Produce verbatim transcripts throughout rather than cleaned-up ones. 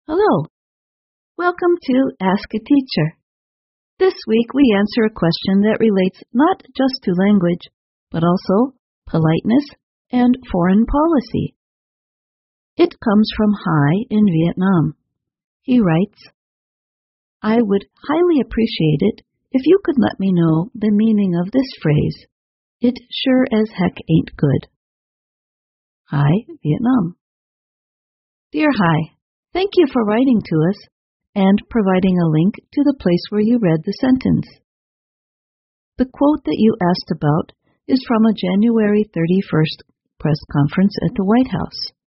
Hello. Welcome to Ask a Teacher. This week we answer a question that relates not just to language, but also politeness and foreign policy. It comes from Hai in Vietnam. He writes, I would highly appreciate it if you could let me know the meaning of this phrase. It sure as heck ain't good. Hai, Vietnam. Dear Hai, thank you for writing to us and providing a link to the place where you read the sentence. The quote that you asked about is from a January thirty-first press conference at the White House.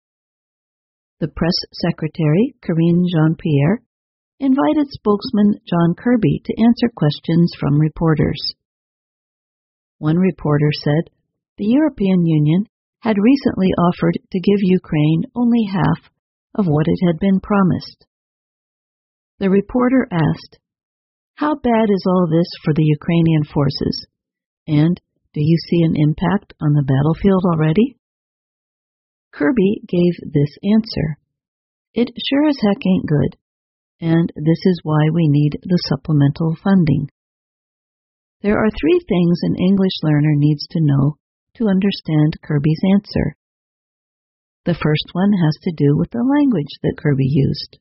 The press secretary, Karine Jean-Pierre, invited spokesman John Kirby to answer questions from reporters. One reporter said the European Union had recently offered to give Ukraine only half of what it had been promised. The reporter asked, How bad is all this for the Ukrainian forces? And do you see an impact on the battlefield already? Kirby gave this answer. It sure as heck ain't good, and this is why we need the supplemental funding. There are three things an English learner needs to know to understand Kirby's answer. The first one has to do with the language that Kirby used.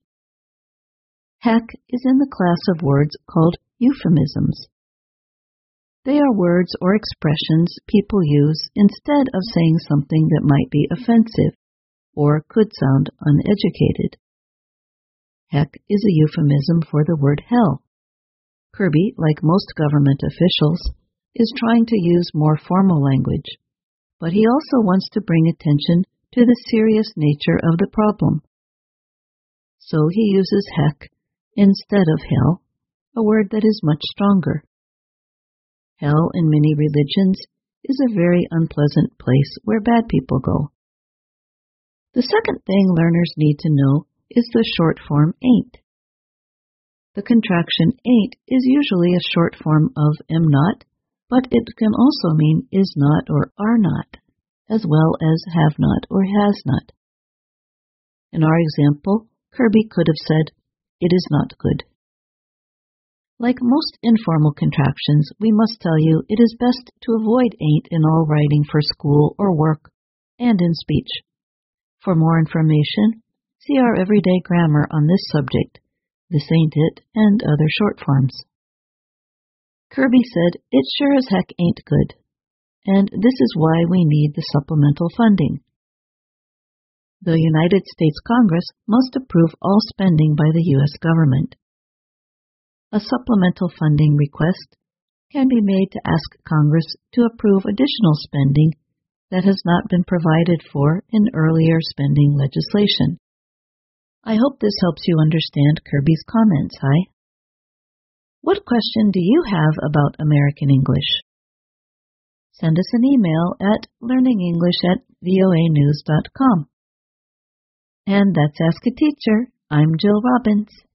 Heck is in the class of words called euphemisms. They are words or expressions people use instead of saying something that might be offensive or could sound uneducated. Heck is a euphemism for the word hell. Kirby, like most government officials, is trying to use more formal language, but he also wants to bring attention to the serious nature of the problem. So he uses heck instead of hell, a word that is much stronger. Hell in many religions is a very unpleasant place where bad people go. The second thing learners need to know is the short form ain't. The contraction ain't is usually a short form of am not, but it can also mean is not or are not, as well as have not or has not. In our example, Kirby could have said, it is not good. Like most informal contractions, we must tell you it is best to avoid ain't in all writing for school or work, and in speech. For more information, see our everyday grammar on this subject, this ain't it, and other short forms. Kirby said, it sure as heck ain't good. And this is why we need the supplemental funding. The United States Congress must approve all spending by the U S government. A supplemental funding request can be made to ask Congress to approve additional spending that has not been provided for in earlier spending legislation. I hope this helps you understand Kirby's comments, Hai. What question do you have about American English? Send us an email at learningenglish at voa news dot com. And that's Ask a Teacher. I'm Jill Robbins.